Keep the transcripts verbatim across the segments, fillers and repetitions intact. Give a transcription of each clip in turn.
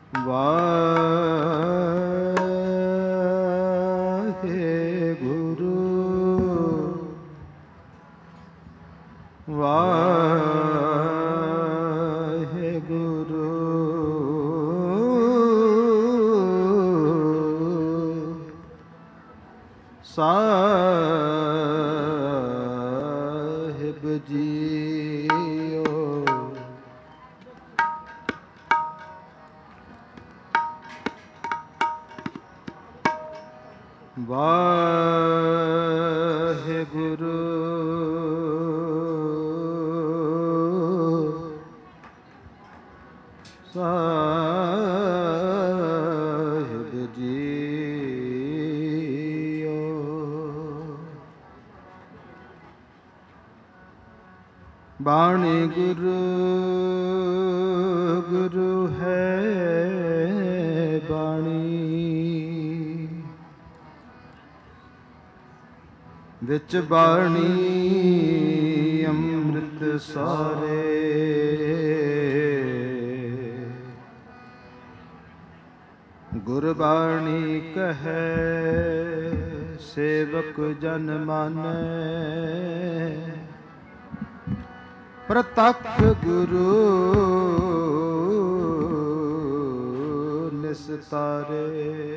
ਵਾਹਿਗੁਰੂ ਵਾਹਿਗੁਰੂ ਸਾਹਿਬ ਜੀਓ। ਵਾਹਿਗੁਰੂ ਸਾਹਿਬ ਜੀਓ। ਬਾਣੀ ਗੁਰੂ ਗੁਰੂ ਹੈ ਬਾਣੀ, ਵਿੱਚ ਬਾਣੀ ਅੰਮ੍ਰਿਤ ਸਾਰੇ। ਗੁਰਬਾਣੀ ਕਹੈ ਸੇਵਕ ਜਨ ਮਾਨੈ, ਪ੍ਰਤੱਖ ਗੁਰੂ ਨਿਸਤਾਰੇ।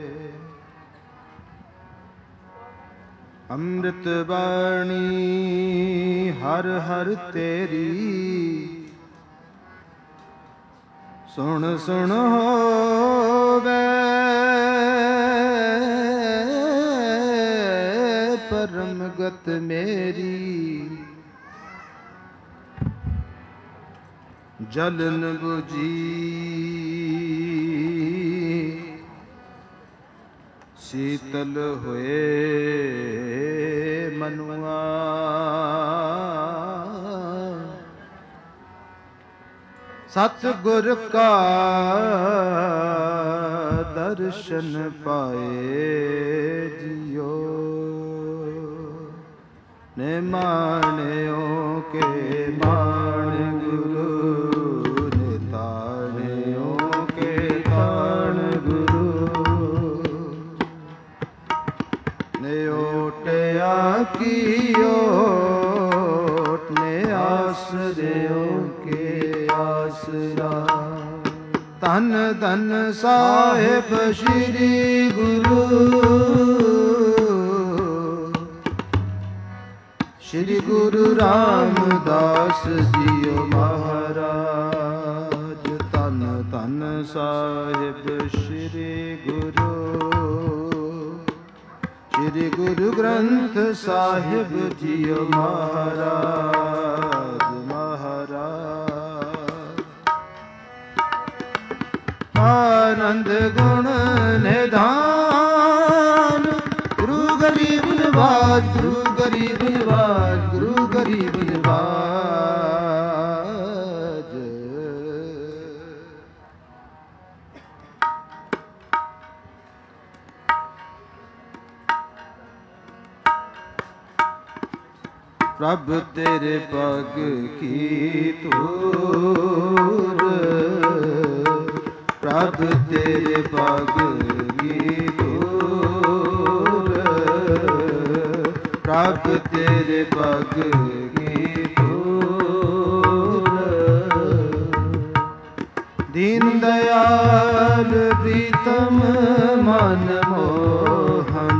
ਅੰਮ੍ਰਿਤ ਬਾਣੀ ਹਰ ਹਰ ਤੇਰੀ, ਸੁਣ ਸੁਣ ਹੋਵੇ ਪਰਮ ਗਤ ਮੇਰੀ। ਜਲਨ ਬੁਝੀ ਸੀਤਲ ਹੋਏ ਮਨੁਆ, ਸਤਿਗੁਰ ਕਾ ਦਰਸ਼ਨ ਪਾਏ ਜਿਉ। ਨੇ ਮਾਣਿਓ ਕੇ ਮਾਣ ਗੁਰੂ, ਨੇ ਤਾਣਿਓ ਕੇ ਤਾਣ ਗੁਰੂ, ਨੇ ਓਟਿਆ ਕੀ ਓਟ, ਨੇ ਆਸਰਿਓ ਕੇ ਆਸਰਾ। ਧੰਨ ਧੰਨ ਸਾਹਿਬ ਸ੍ਰੀ ਗੁਰੂ, ਸ਼੍ਰੀ ਗੁਰੂ ਰਾਮਦਾਸ ਜੀਓ ਮਹਾਰਾਜ। ਧੰਨ ਧੰਨ ਸਾਹਿਬ ਸ੍ਰੀ ਗੁਰੂ, ਸ਼੍ਰੀ ਗੁਰੂ ਗ੍ਰੰਥ ਸਾਹਿਬ ਜੀਓ ਮਹਾਰਾਜ ਮਹਾਰਾਜ। ਆਨੰਦ ਗੁਣ ਨਿਧਾਨ, ਗੁਰੂ ਗਰੀਬ ਨਿਵਾਜ, ਗੁਰੂ ਗਰੀਬ ਨਿਵਾਜ, ਗੁਰੂ ਗਰੀਬ ਨਿਵਾਜ। ਪ੍ਰਭ ਤੇਰੇ ਪਗ ਕੀ ਧੂੜ, ਪ੍ਰਭ ਤੇਰੇ ਪਗ ਕੀ ਧੂੜ, ਪ੍ਰਭ ਤੇਰੇ ਪਗ ਕੀ ਧੂੜ। ਦੀਨ ਦਇਆਲ ਪ੍ਰੀਤਮ ਮਨ ਮੋਹਨ,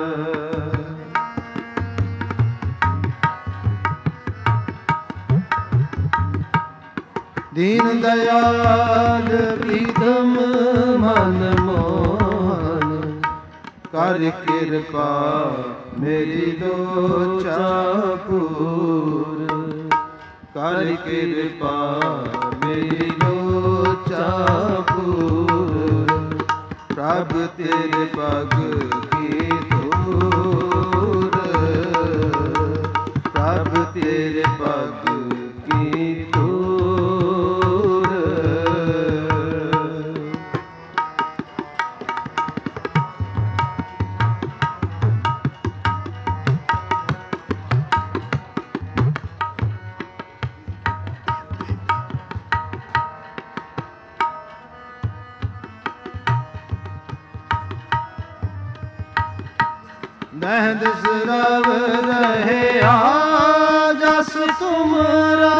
ਦੀਨ ਦਇਆਲ ਪ੍ਰੀਤਮ ਮਨ ਮੋਹਨ। ਕਰ ਕਿਰਪਾ ਮੇਰੀ ਲੋਚਾ ਪੂਰ, ਕਰ ਕਿਰਪਾ ਮੇਰੀ ਲੋਚਾ ਪੂਰ। ਪ੍ਰਭ ਤੇਰੇ ਪਗ ਕੀ ਧੂੜ, ਪ੍ਰਭ ਤੇਰੇ ਪਗ ਕੀ ਧੂੜ। ਬਹਿਦ ਸਰਬ ਰਹਿਆ ਜਸ ਤੁਮਰਾ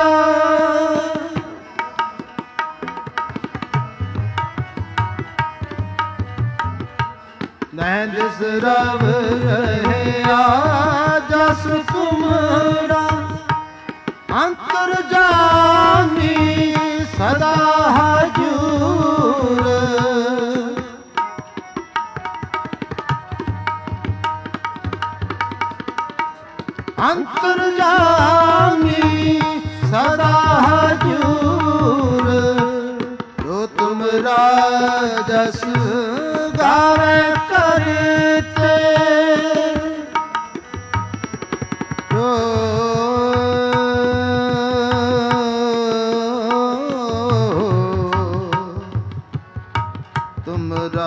ਬਹਿਦ ਸਰਬ ਰਹਿਆ ਜਸ ਤੁਮਰਾ ਅੰਤਰ ਜਾਮੀ ਸਦਾ ਹਜੂਰ ਅੰਤਰ ਜਾਮੀ ਸਦਾ ਹਜੂਰ ਜੋ ਤੁਮਰਾ ਜਸ ਗਾਵੇ ਕਰਤੇ ਜੋ ਤੁਮਰਾ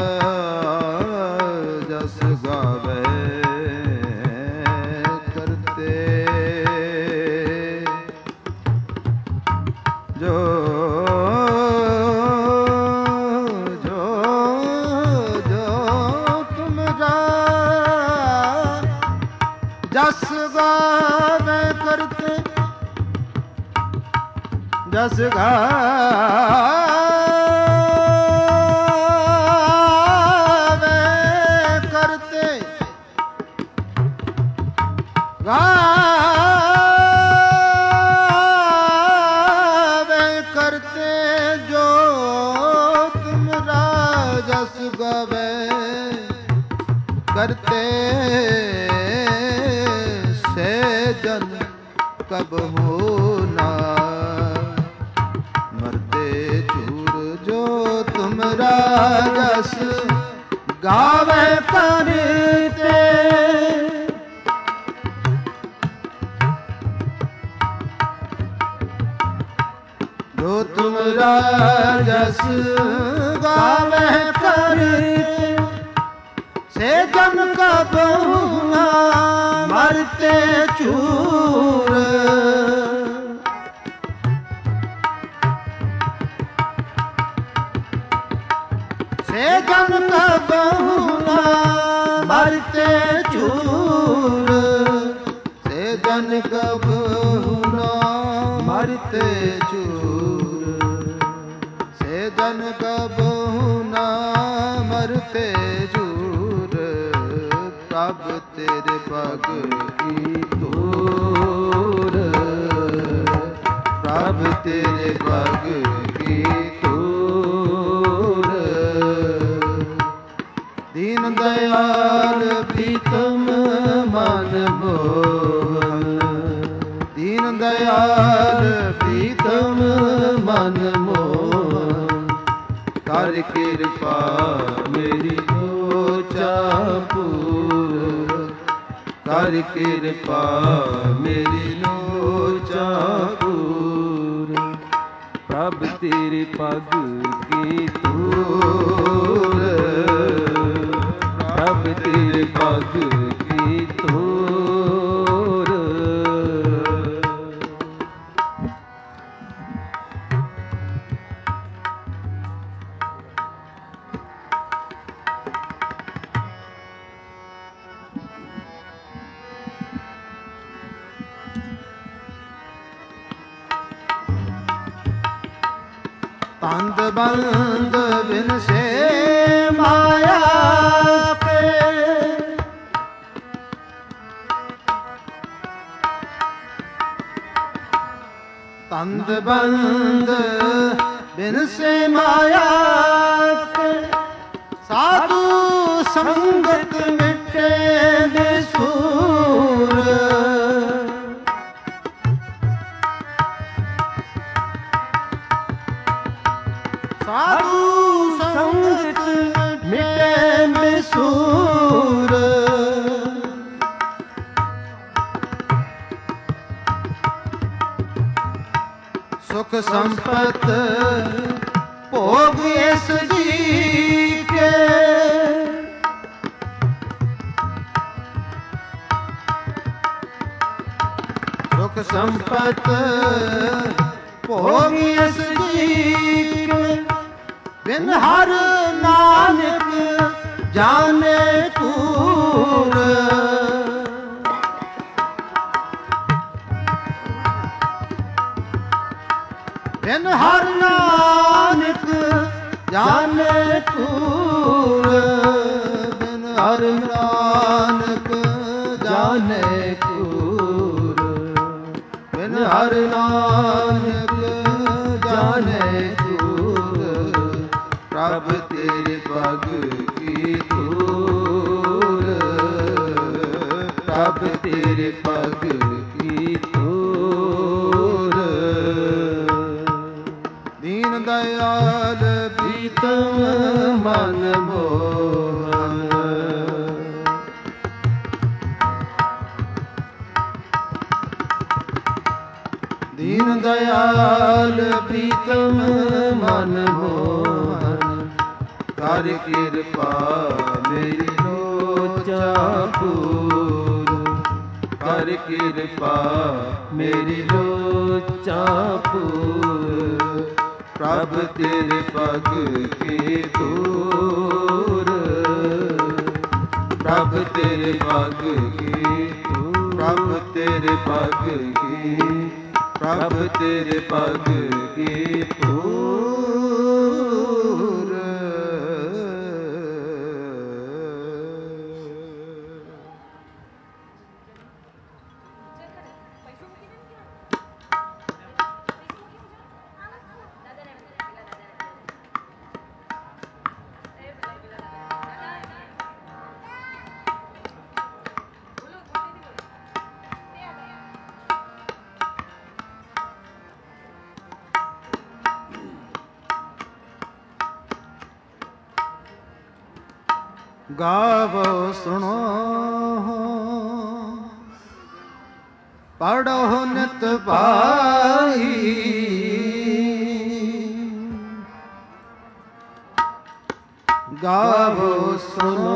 ਜਸ ਗਾਵੇ ਜੋ ਜੋ ਜੋ ਤੁਮਰਾ ਜਸ ਗਾਵੇ ਕਰਤੇ ਜਸ ਗਾਵੇ ਕਰਤੇ ਗਾ करते से जन कब हो ना मरते चूर जो तुमरा जस गावे करते जो तुमरा जस गावे करते से जन कब ना मरते चूर से जन कब ना मरते चूर से जन कब ना मरते चूर से जन कब ना मरते चूर प्रभ तेरे पग की तूर प्रभ तेरे पग की तूर दीन दयाल प्रीतम मन मोहन दीन दयाल प्रीतम मन मोहन कर कृपा मेरी लोचा पूर कर कृपा मेरी लोचा पूर प्रभ तेरे पग की तूर प्रभ तेरे पग की तूर तंद बंद बिन से माया के तंद बंद बिन से माया के साधु संगत मिटे निसूर साधु संगत मिटे निसूर सुख संपत भोग इस जी के सुख संपत भोग इस जी के बिन हर नानक जाने कूर ਬਿਨ ਹਰ ਨਾਨਕ ਜਾਣੇ ਕੂਰ, ਬਿਨ ਹਰ ਨਾਨਕ ਜਾਣੇ ਕੂਰ, ਬਿਨ ਹਰ ਨਾਨਕ ਜਾਣੇ ਕੂਰ, ਪ੍ਰਭ ਤੇਰੇ ਪਗ ਕੀ ਧੂਰ, ਪ੍ਰਭ ਤੇਰੇ ਪਗ ਕੀ ਧੂਰ। ਦੀਨ ਦਇਆਲ ਪ੍ਰੀਤਮ ਮਨ ਮੋਹਨ, ਦੀਨ ਦਇਆਲ ਪ੍ਰੀਤਮ ਮਨ ਮੋਹਨ, ਕਰ ਕਿਰਪਾ ਮੇਰੀ ਲੋਚਾ ਪੂਰ, ਕਰ ਕਿਰਪਾ ਮੇਰੀ ਲੋਚਾ ਪੂਰ, ਪ੍ਰਭ ਤੇਰੇ ਪਗ ਕੀ ਧੂਰ, ਪ੍ਰਭ ਤੇਰੇ ਪਗ ਕੀ ਧੂਰ, ਪ੍ਰਭ ਤੇਰੇ ਪਗ ਕੀ, ਪ੍ਰਭ ਤੇਰੇ ਪਗ ਕੀ ਧੂਰ। ਗਾਵੋ ਸੁਣੋ ਪੜੋ ਨਿਤ ਭਾਈ, ਗਾਵੋ ਸੁਣੋ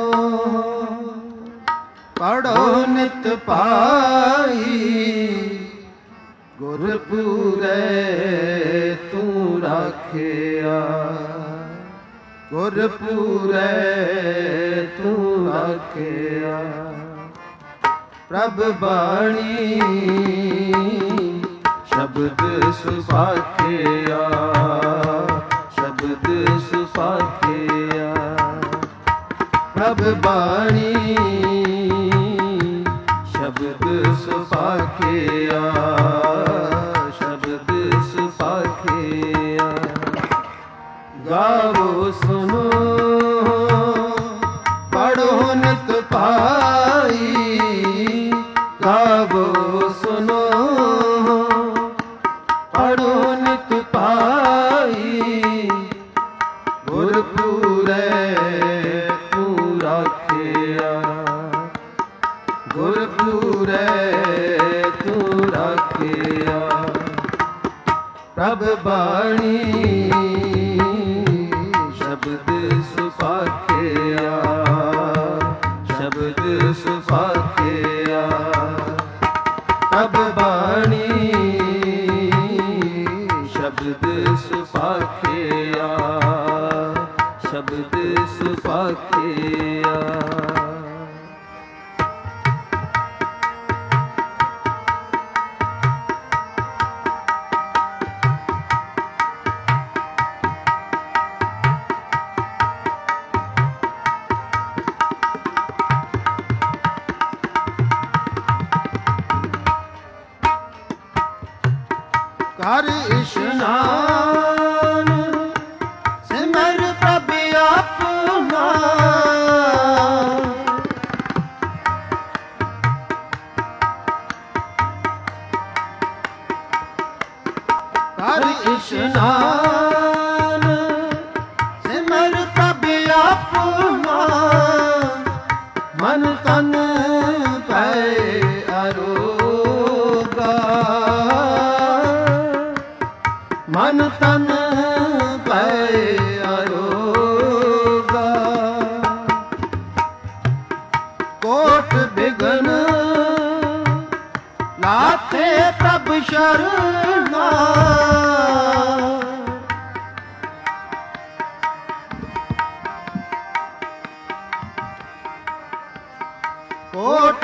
ਪੜੋ ਨਿਤ ਭਾਈ, ਗੁਰ ਪੂਰੈ ਤੂੰ ਰਾਖਿਆ, ਗੁਰ ਪੂਰੈ ਤੂੰ ਰਾਖਿਆ, ਪ੍ਰਭ ਬਾਣੀ ਸ਼ਬਦ ਸੁਭਾਖਿਆ, ਸ਼ਬਦ ਸੁਭਾਖਿਆ, ਪ੍ਰਭ ਬਾਣੀ ਸ਼ਬਦ ਸੁਭਾਖਿਆ, ਸ਼ਬਦ ਸੁਭਾਖਿਆ। ਗਾਵੋ ਸੁਨੋ ਪੜੋ ਨਿਤ ਭਾਈ, ਗਾਵੋ ਸੁਨੋ ਪੜੋ ਨਿਤ ਭਾਈ, ਗੁਰ ਪੂਰੈ ਤੂੰ ਰਾਖਿਆ, ਗੁਰ ਪੂਰੈ ਤੂੰ ਰਾਖਿਆ, ਪ੍ਰਭ ਬਾਣੀ ਸ਼ਬਦ ਸੁਭਾਖਿਆ, ਸ਼ਬਦ ਸੁਭਾਖਿਆ, ਪ੍ਰਭ ਬਾਣੀ ਸ਼ਬਦ ਸੁਭਾਖਿਆ, ਸ਼ਬਦ ਸੁਭਾਖਿਆ। ਕਰ ਇਸ਼ਨਾਨ ਸਿਮਰ ਪ੍ਰਭ ਆਪਣਾ, ਕਰ ਇਸ਼ਨਾਨ ਸਿਮਰ ਪ੍ਰਭ ਆਪਣਾ, ਮਨ ਤਨ ਪੈ ਅਰੋਗਾ, ਮਨ ਤਨ ਪੈ ਅਰੋਗਾ, ਕੋਟ ਬਿਗਨ ਲਾਥੇ ਪ੍ਰਭ ਸ਼ਰਨਾ,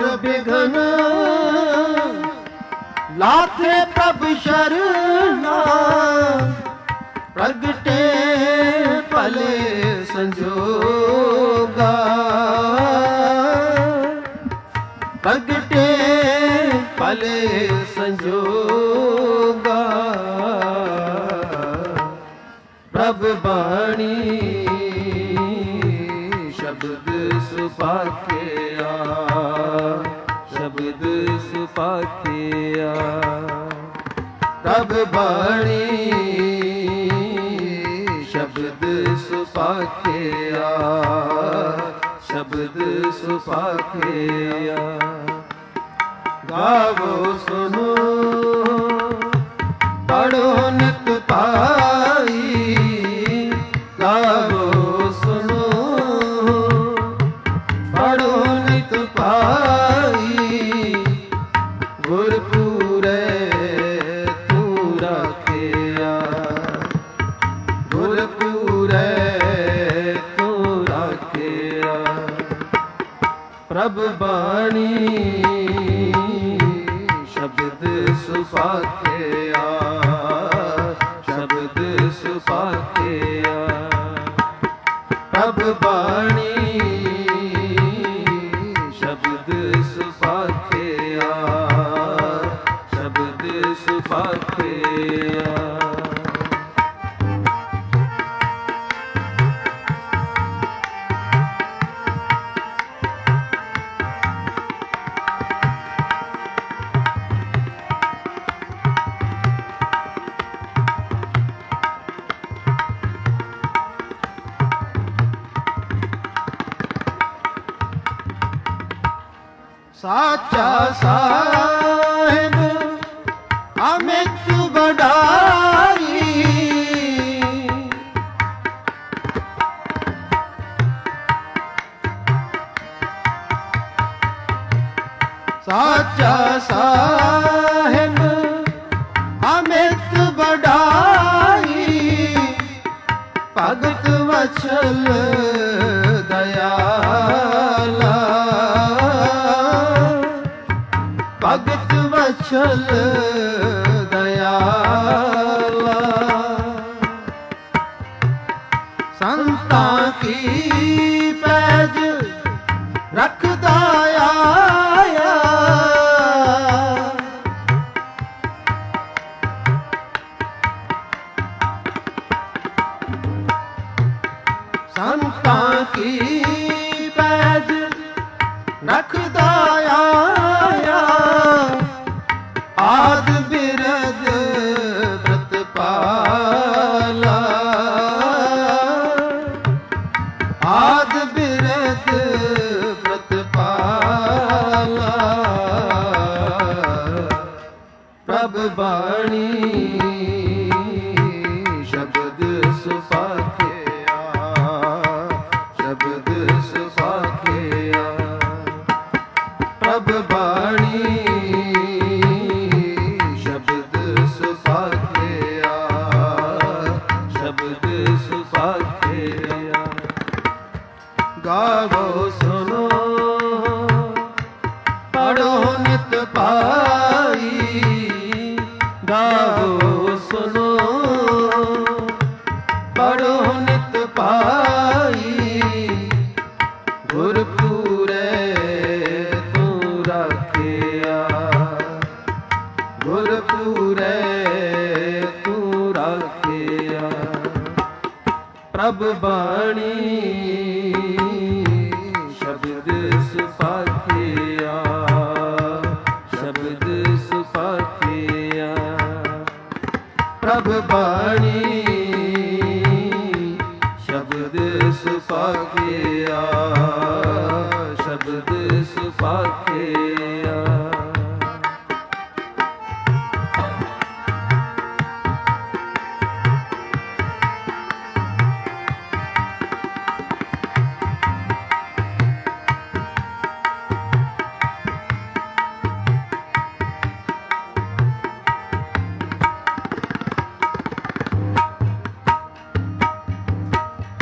कोट बिघन लाथे प्रभ शरणा प्रगटे भले संजोगा प्रगटे भले संजोगा प्रभ बाणी शब्द सुपाखिया शब्द सुपाखिया प्रभ बाणी शब्द सुपाखिया शब्द सुपाखिया गावो सुनो पढ़ो नित पाई गावो सुनो पढ़ो नित पाई गुरपुरे तू राखिया गुरपुरे तू राखिया प्रभ बाणी शब्द सुपाखिया शब्द सुपाखिया प्रभ बाणी शब्द सुपाखिया शब्द सुपाखिया साचा साहिब अमित बढ़ाई साचा साहिब अमित बढ़ाई भगत वचल दयाला भगत वचल दयाला संता की पैज रखदा आया संता की पैज रखदा आया आद बिरद व्रत पाला आद बिरद व्रत पाला प्रभ बाणी शब्द सुपाखिया शब्द सुपाखिया प्रभ बाणी गावो सुनो पढ़ो नित पाई गावो सुनो पढ़ो नित पाई गुरपुरे तू राखिया गुरपुरे तू राखिया प्रभ बाणी शब्द सुपाखिया शब्द सुपाखिया प्रभ बाणी शब्द सुपाखिया शब्द सुपाखिया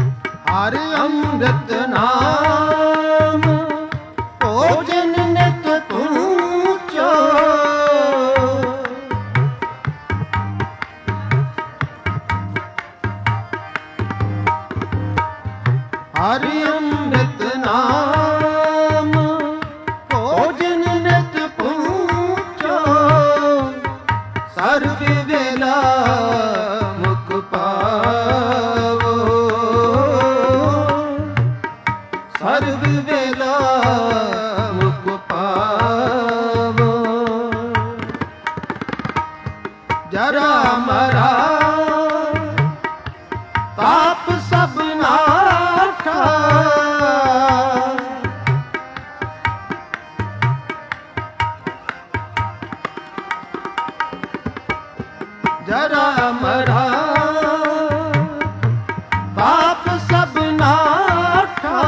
हरि अमृत नाम भोजन नित ਹਰਿ ਅੰਮ੍ਰਿਤ ਨਾਮ ਭੋਜਨ ਨਿਤ ਪੂਜੋ, ਸਰਬ ਵੇਲਾ ਮੁਖ ਪਾਵੋ, ਸਰਬ ਵੇਲਾ ਮੁਖ ਪਾਵੋ। ਜਰਾ ਮਰਾ ਤਾਪ ਸਭ ਨਾਠਾ, ਜਰਾ ਮਰਾ ਤਾਪ ਸਭ ਨਾਠਾ,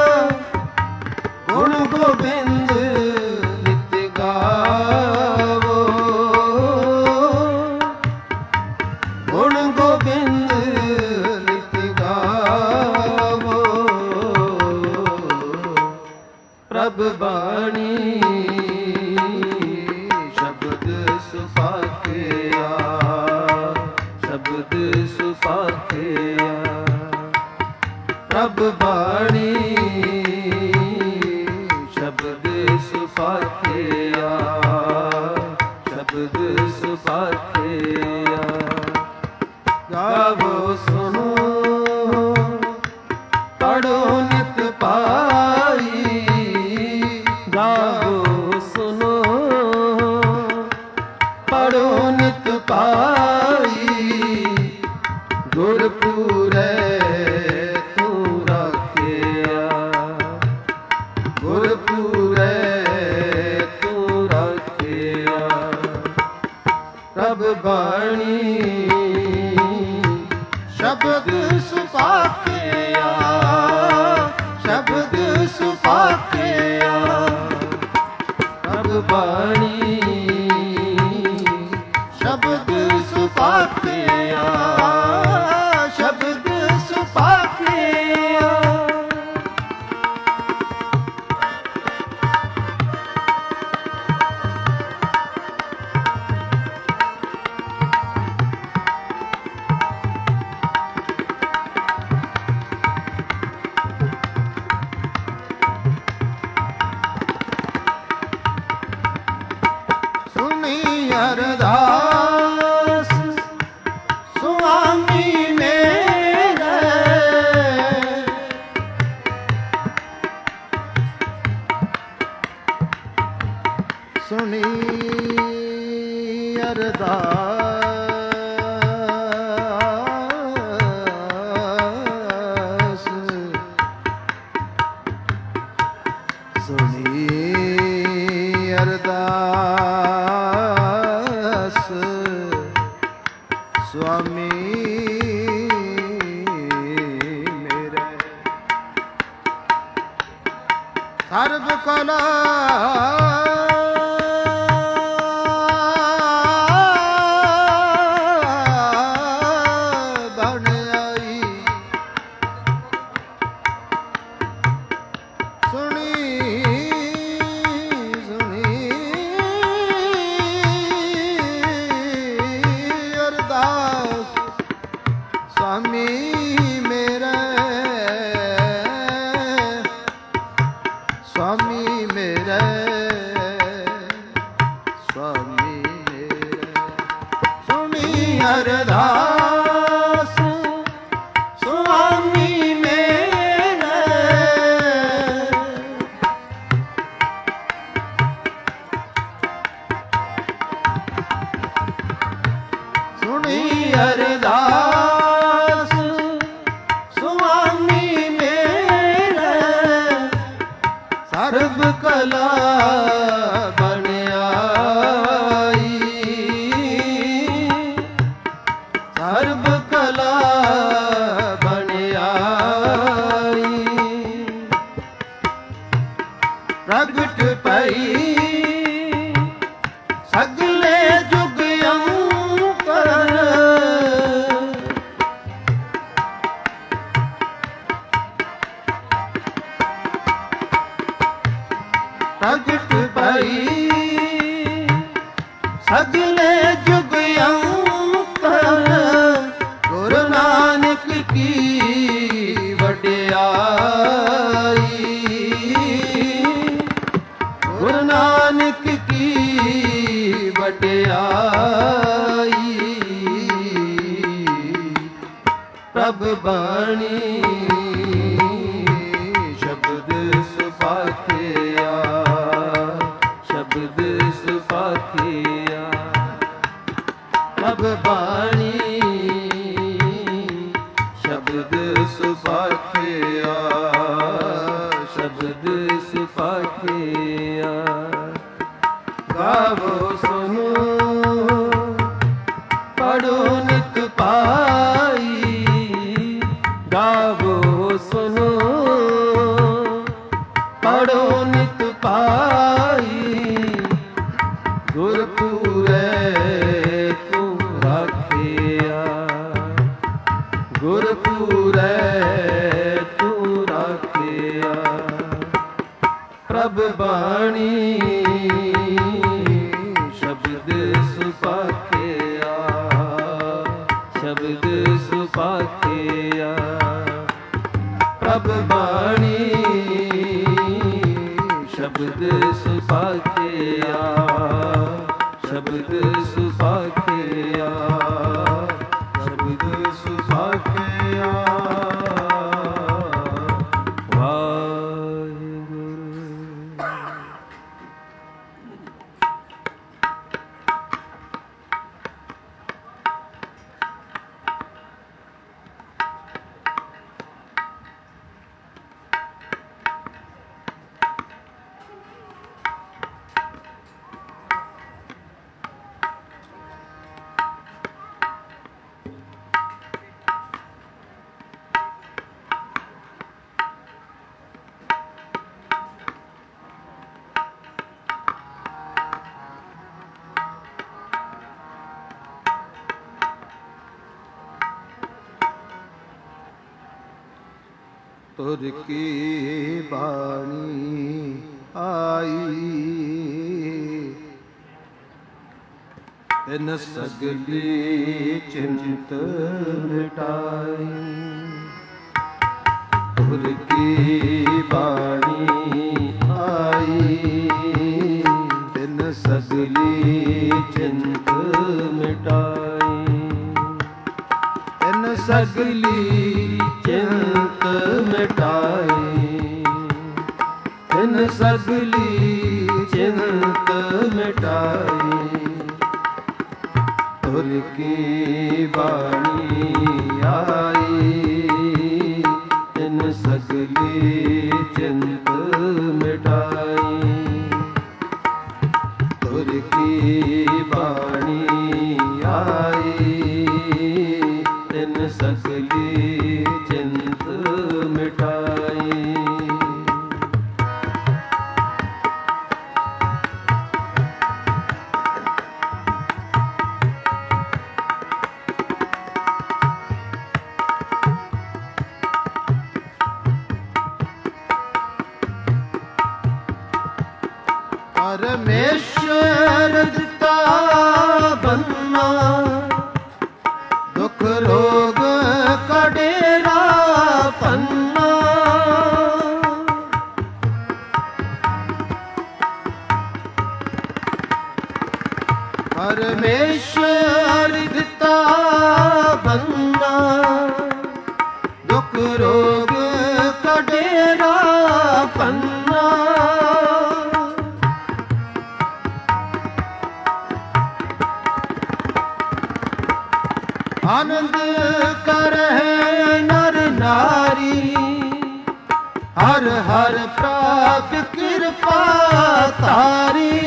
ਗੁਣ ਗੋਬਿੰਦ ਨਿਤ ਗਾਵੋ, ਗੁਣ ਗੋਬਿੰਦ ਨਿਤ ਗਾਵੋ। ਪ੍ਰਭ ਬਾਣੀ ਸ਼ਬਦ ਸੁਭਾਖਿਆ, ਸ਼ਬਦ ਸੁਭਾਖਿਆ। ਪ੍ਰਭ ਬਾਣੀ ਸ਼ਬਦ ਸੁਭਾਖਿਆ, ਸ਼ਬਦ ਸੁਭਾਖਿਆ। ਗਾਵੋ ਸੁਣੋ ਪੜੋ ਨਿਤ ਪਾਈ, ਗਾਵੋ ਸੁਣੋ ਪੜੋ ਨਿਤ ਪਾਈ। ਗੁਰਪੂਰੈ ਤੂੰ ਰਾਖਿਆ, ਗੁਰਪੂਰੈ ਤੂੰ ਰਾਖਿਆ। ਪ੍ਰਭ ਬਾਣੀ ਸ਼ਬਦ ਸੁਭਾਖਿਆ, ਸ਼ਬਦ ਸੁਭਾਖਿਆ। ਪ੍ਰਭ ਬਾਣੀ ਸ਼ਬਦ ਸੁਭਾਖਿਆ, ਸ਼ਬਦ ਸੁਭਾਖਿਆ। ਸੁਣੀ ਅਰਦਾਸ ਸੁਆਮੀ ਮੇਰੇ, ਸੁਣੀ ਅਰਦਾਸ ਸੁਣੀ ਅਰਦਾਸ ਸੁਆਮੀ ਮੇਰੇ। ਸਰਬ ਕਲਾ ਬਣ ਆਈ, ਸੁਣੀ ਸੁਣੀ ਅਰਦਾਸ ਸੁਆਮੀ ਮੇਰੇ, ਸੁਆਮੀ ਮੇਰੇ, ਸੁਆਮੀ ਮੇਰੇ। ਸੁਣੀ ਅਰਦਾਸ ਸੁਆਮੀ ਮੇਰੇ, ਸੁਣੀ ਅਰਦਾਸ ਸੁਆਮੀ ਮੇਰੇ। ਸਰਬ ਕਲਾ ਬਣ ਆਈ, ਸਰਬ ਕਲਾ ਬਣ ਆਈ। ਪ੍ਰਗਟ ਪਈ ਸਗਲੇ ਜੁਗ ਅੰਤਰ, ਪ੍ਰਗਟ ਪਈ ਸਗਲੇ ਜੁਗ ਅੰਤਰ। ਗੁਰੂ ਨਾਨਕ ਕੀ ਵਡਿਆਈ, ਸੁਭਾਖਿਆ, ਸ਼ਬਦ ਸੁਭਾਖਿਆ। ਗਾਵੋ ਸੁਨੋ ਪੜੋ ਨਿਤ ਪਾਈ, ਗਾਵੋ ਸੁਨੋ ਪੜੋ ਨਿਤ ਪਾਈ। ਗੁਰਪੂਰੈ ਤੂੰ ਰਾਖਿਆ, ਗੁਰਪੂਰੈ ਤੂੰ ਰਾਖਿਆ। ਪ੍ਰਭ ਬਾਣੀ ਸ਼ਬਦ ਸੁਭਾਖਿਆ, ਸ਼ਬਦ ਸੁਭਾਖਿਆ। ਪ੍ਰਭ ਬਾਣੀ ਸ਼ਬਦ ਸੁਭਾਖਿਆ, ਸ਼ਬਦ ਸੁਭਾਖਿਆ, ਸ਼ਬਦ ਸੁਭਾਖਿਆ। ਤੁਰ ਕੀ ਬਾਣੀ ਆਈ, ਤਿਨ ਸਗਲੀ ਚਿੰਤ ਮਿਟਾਈ। ਤੁਰ ਕੀ ਬਾਣੀ ਆਈ, ਤਿਨ ਸਗਲੀ ਚਿੰਤ ਮਿਟਾਈ। ਤਿਨ ਸਗਲੀ ਚਿੰਤ ਮਿਟਾਈ, ਤਿਨ ਸਗਲੀ ਚਿੰਤ ਮਿਟਾਈ। ਤੁਰ ਕੀ ਬਾਣੀ ਆਈ, ਤਿਨ ਸਗਲੀ ਚਿੰਤ ਮਿਟਾਈ। ਤੁਰ ਕੀ ਬਾਣੀ ਆਈ, ਤਿਨ ਸਗਲੀ ਚਿੰਤ ਮਿਟਾਈ। ਪਰਮੇਸ਼ਰ ਦਿੱਤਾ ਬੰਨਾ, ਦੁਖ ਰੋਗ ਕਾ ਡੇਰਾ ਪੰਨਾ। ਪਰਮੇਸ਼ਰ ਦਿੱਤਾ ਬੰਨਾ, ਦੁਖ ਰੋਗ ਕਾ ਡੇਰਾ ਪੰਨਾ। ਆਨੰਦ ਕਰਹਿ ਨਰ ਨਾਰੀ, ਹਰ ਹਰ ਪ੍ਰਾਪ ਕਿਰਪਾ ਤਾਰੀ।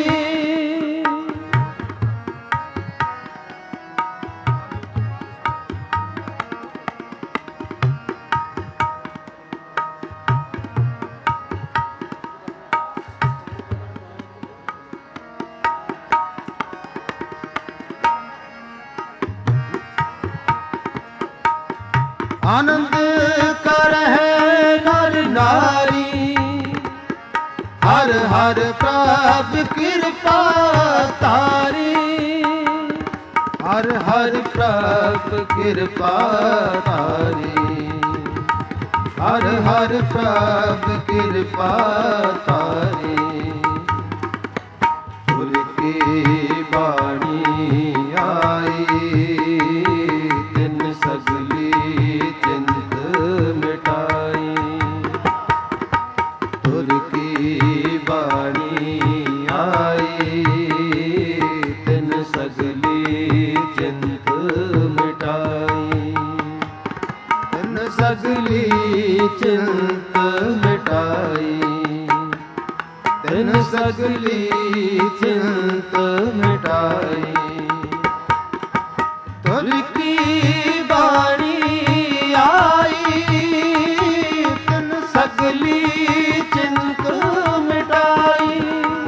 ਆਨੰਦ ਕਰਹਿ ਨਰ ਨਾਰੀ, ਹਰ ਹਰ ਪ੍ਰਭ ਕਿਰਪਾ ਤਾਰੀ। ਹਰ ਹਰ ਪ੍ਰਭ ਕਿਰਪਾ ਤਾਰੀ, ਹਰ ਹਰ ਪ੍ਰਭ ਕਿਰਪਾ ਤਾਰੀ। ਤੁਰ ਕੀ ਬਾਣੀ ਆਈ, ਤਿਨ ਸਗਲੀ ਚਿੰਤ ਮਿਟਾਈ। ਤੁਰ ਕੀ ਬਾਣੀ ਆਈ, ਤਿਨ ਸਗਲੀ ਚਿੰਤ ਮਿਟਾਈ। ਤਿਨ ਸਗਲੀ ਚਿੰਤ चिंत मिटाई, तिन सगली चिंत मिटाई। तुर की बाणी आई, तिन सगली चिंत मिटाई।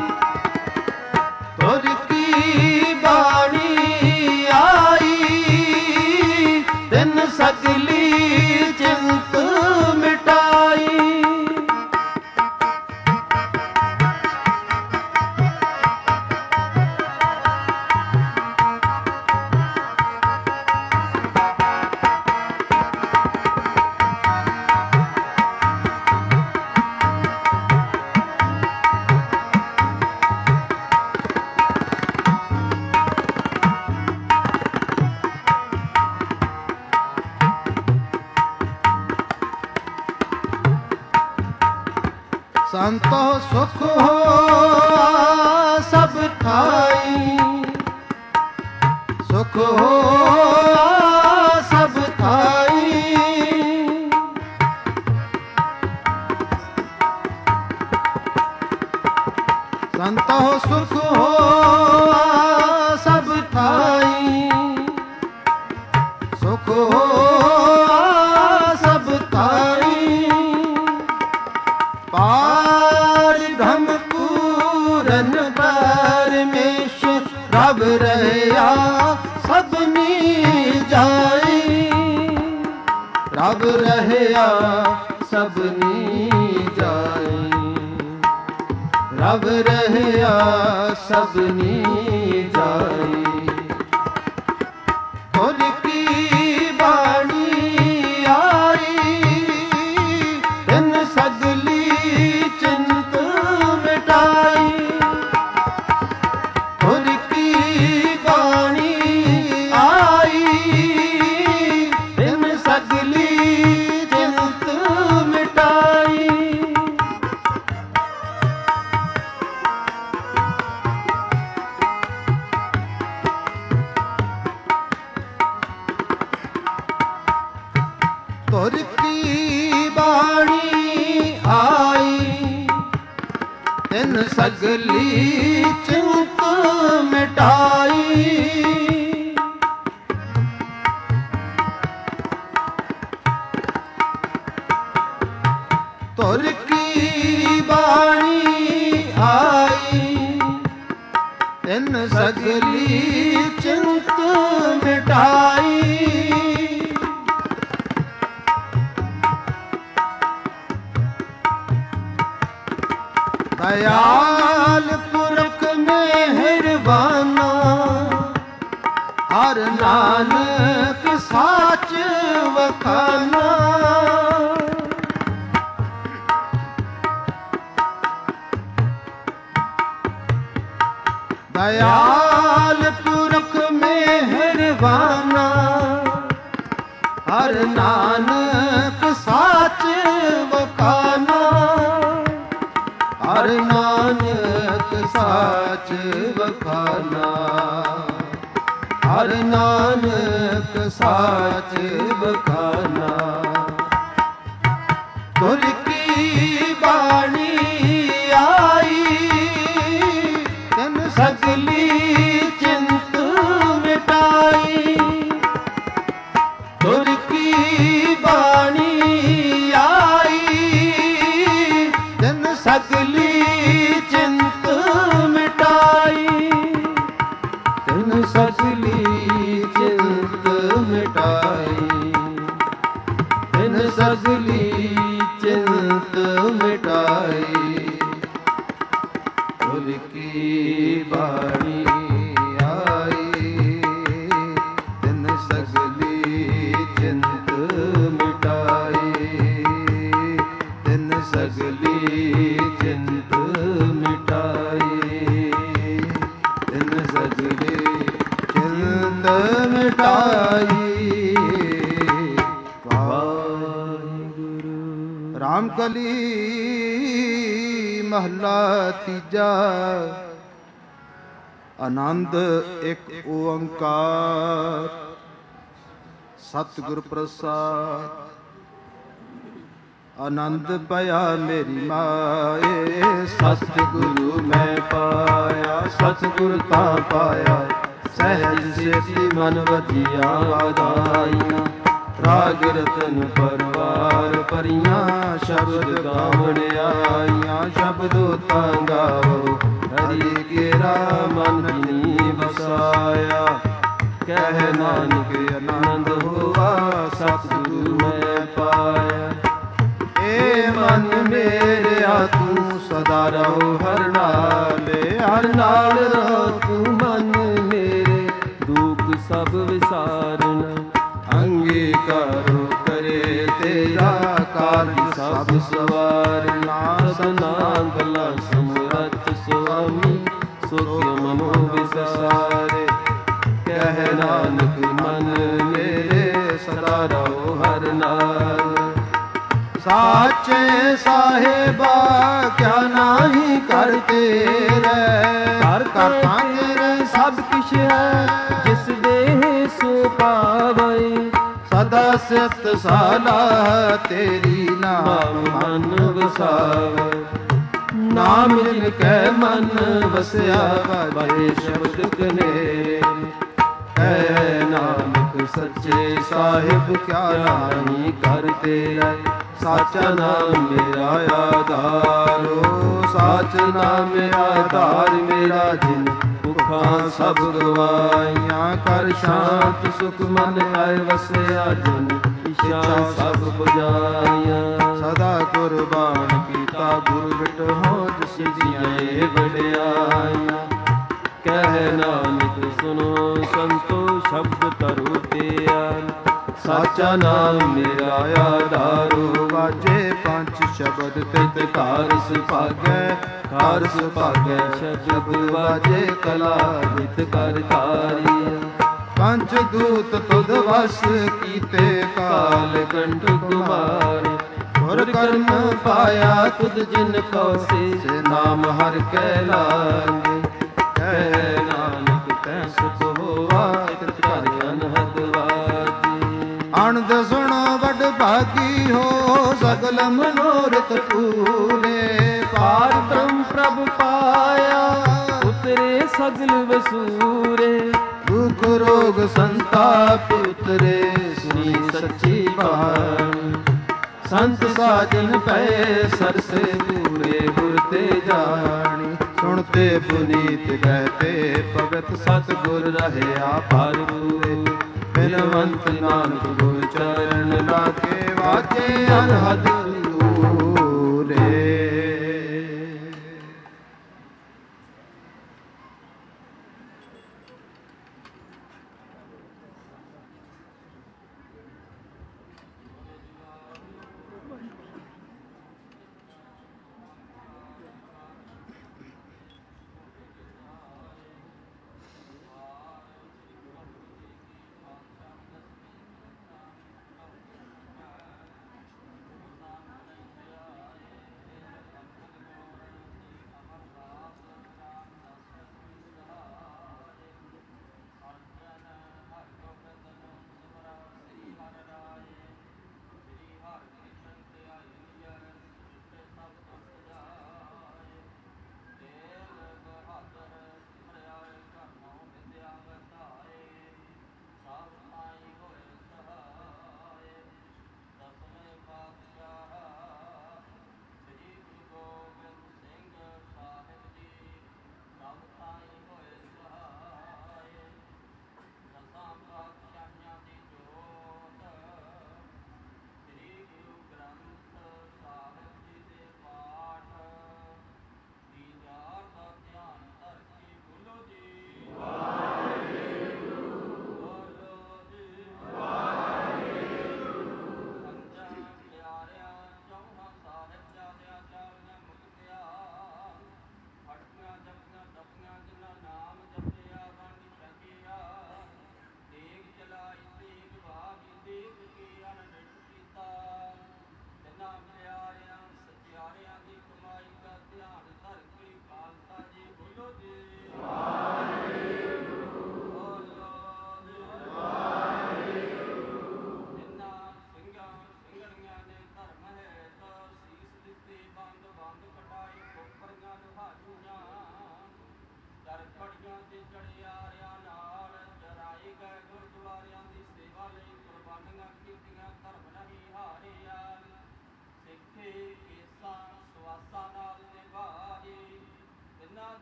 तुर की बाणी आई, तिन सगली चिंत मिटाई। संतो सुख हो सब थाई, सुख हो सब थाई। संतो सुख हो सब थाई, सुख हो सब थाई। पार ब्रह्म पूरन परमेश्वर रब रहया सबनी जाई, रब रहया सबनी जाई, रब रहया सबनी जाई। तुर की बाणी आई, तिन सगली चिंत मिटाई। तुर की बाणी आई, तिन सगली चिंत मिटाई। तुर की बाणी आई, तिन सगली चिंत मिटाई। तुर की बाणी आई, तिन सगली चिंत मिटाई। दयाल पुरख मेहरबाना, हर नानक साच वखाना। दयाल पुरख मेहरबाना, हर नानक साच वखाना। हर नानक साच वखाना, हर नानक साच वखाना। तुर की बाणी आई, तिन सगली चिंत मिटाई। तुर की बाणी आई, तिन सगली चिंत मिटाई। तिन सगली चिंत मिटाई, तिन सगली चिंत मिटाई। तुर की बाणी आई, तिन सगली चिंत मिटाई। तिन सगली चिंत मिटाई, तिन सगली चिंत मिटाई। वाहिगुरु। रामकली महला तीजा। आनंद एक ओंकार। सतगुर प्रसाद। ਆਨੰਦ ਪਿਆ ਮੇਰੀ ਮਾਏ, ਸਤਿਗੁਰੂ ਮੈਂ ਪਾਇਆ, ਸਤਿਗੁਰ ਤਾਂ ਪਾਇਆ, ਸਹਿਜ ਸੇਤੀ ਮਨ ਵਧੀਆਂ ਵਾਧਾਈਆਂ। ਰਾਗ ਰਤਨ ਪਰਵਾਰ ਭਰੀਆਂ, ਸ਼ਬਦ ਗਾਵਣ ਆਈਆਂ, ਸ਼ਬਦੋ ਤਾਂ ਗਾਵੋ ਹਰੀ ਕੇਰਾ ਮਨ ਜਿਨੀ ਵਸਾਇਆ। ਕਹਿ ਨਾਨਕ ਆਨੰਦ ਹੋਆ, ਸਤਿਗੁਰੂ ਮੈਂ ਪਾਇਆ। ਏ ਮਨ ਮੇਰਿਆ ਤੂੰ ਸਦਾ ਰਹੋ ਹਰ ਨਾਲੇ, ਹਰ ਨਾਲ ਰਹੋ ਤੂੰ ਮਨ ਮੇਰੇ, ਦੁਖ ਸਭ ਵਿਸਾਰਨਾ। ਅੰਗੀਕਾਰੋ ਕਰੇ ਤੇਰਾ, ਕਾਰਜ ਸਭ ਸਵਾਰਨਾ। ਸਭਨਾ ਗਲਾ ਸਮਰੱਥ ਸੁਆਮੀ, ਸੁਖ ਮਨੋ ਵਿਸਾਰੇ। ਕਹਿ ਨਾਨਕ ਮਨ ਮੇਰੇ, ਸਦਾ ਰਹੋ ਹਰ ਨਾਲ। ਸਾਚੇ ਸਾਹਿਬਾ ਕਿਆ ਨਾਹੀ ਕਰ ਤੇਰੇ, ਕਰ ਕਰਤਾ ਤੇਰੇ ਸਭ ਕਿਛ ਹੈ, ਜਿਸ ਦੇਹ ਸੋ ਪਾਵੈ। ਸਦਾ ਸਿਫਤ ਸਾਲਾ ਤੇਰੀ, ਨਾਮ ਮਨ ਵਸਾਵੈ। ਨਾਮ ਜਿਨ ਕੈ ਮਨ ਵਸਿਆ, ਵਾਜੇ ਸ਼ਬਦ ਕਨੇਰੇ। ਕਹਿ ਨਾਨਕ ਸੱਚੇ ਸਾਹਿਬ ਕਿਆ ਨਾਹੀ ਕਰ ਤੇਰਾ, ਸਾਚਾ ਨਾਮ ਮੇਰਾ ਆਧਾਰੋ। ਸਾਚ ਨਾਮ ਮੇਰਾ ਆਧਾਰ, ਮੇਰਾ ਜਿਨ ਭੁੱਖਾਂ ਸਭ ਗਵਾਈਆਂ। ਕਰ ਸ਼ਾਂਤ ਸੁਖ ਮਨ ਆਏ ਵਸਿਆ, ਜਨ ਇੱਛਾ ਸਭ ਪੁਜਾਈਆਂ। ਸਦਾ ਕੁਰਬਾਨ ਕੀਤਾ ਗੁਰ ਬਿਟ ਹੋ, ਜਿਸ ਦੀਆਂ ਇਹ ਵਡਿਆਈਆਂ। ਕਹਿ ਨਾਨਕ ਸੁਨੋ ਸੰਤੋ, ਸ਼ਬਦ ਤਰੁ ਤੇ ਆਨ। ਸਾਚਾ ਨਾਮ ਮੇਰਾ ਆਧਾਰੋ, ਵਾਜੇ ਪੰਜ ਸ਼ਬਦ ਤਿਤ ਕਾਰ ਸੁਭਾਗੈ। ਕਾਰ ਸੁਭਾਗੈ ਸ਼ਬਦ ਵਾਜੇ, ਕਲਾ ਜਿਤ ਕਰ ਧਾਰੀ। ਪੰਜ ਦੂਤ ਤੁਧ ਵਸ ਕੀਤੇ, ਕਾਲ ਕੰਠ ਕੁਮਾਰ। ਗੁਰ ਕਰਮ ਪਾਇਆ ਤੁਧ ਜਿਨ ਕੋ, ਸੇ ਨਾਮ ਹਰਿ ਕੈ ਲਾਗੇ। ਕਹਿ ਨਾਨਕ ਤੈ ਸੁਖ ਹੋਆ, ਤਿਤ ਘਰ ਅਨਹਦ ਵਾਜੀ। ਅਣਦ ਸੁਣੋ ਵਡ ਭਾਗੀ ਹੋ, ਸਗਲ ਮਨੋਰਥ ਪੂਰੇ। ਪਾਰ ਬ੍ਰਹਮ ਪ੍ਰਭ ਪਾਇਆ, ਉਤਰੇ ਸਗਲ ਵਸੂਰੇ। ਦੁਖ ਰੋਗ ਸੰਤਾਪ ਉਤਰੇ, ਸੁਣੀ ਸੱਚੀ ਬਾਣੀ। ਸੰਤ ਸਾਜਨ ਪਏ ਸਰਸੇ, ਪੂਰੇ ਗੁਰ ਤੇ ਜਾਣੀ। ਸੁਣਤੇ ਪੁਨੀਤ ਕਹਤੇ, ਭਗਤ ਸਤਿਗੁਰ ਰਹਿਆ ਭਰਪੂਰੇ। ਬਿਨਵੰਤ ਨਾਨਕ ਗੁਰ ਚਰਨ ਲਾਗੇ, ਵਾਜੇ ਅਨਹਦ ਦੂਰੇ।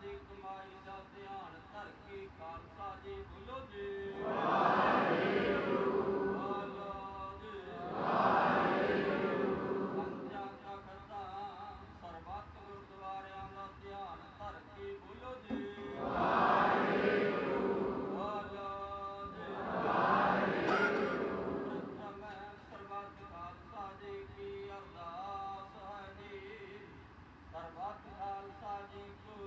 ਦੀ ਕਮਾਈ ਦਾ ਧਿਆਨ ਧਰ ਕੇ ਖਾਲਸਾ ਜੀ ਬੋਲੋ ਜੀ ਪੰਜਾਂ ਤਖਤਾਂ ਸਰਬੱਤ ਗੁਰਦੁਆਰਿਆਂ ਦਾ ਧਿਆਨ ਧਰ ਕੇ ਬੋਲੋ ਜੀ ਪ੍ਰਥਮ ਸਰਬੱਤ ਖਾਲਸਾ ਜੀ ਕੀ ਅਰਦਾਸ ਹੈ ਜੀ ਸਰਬੱਤ ਖਾਲਸਾ ਜੀ ਕੋ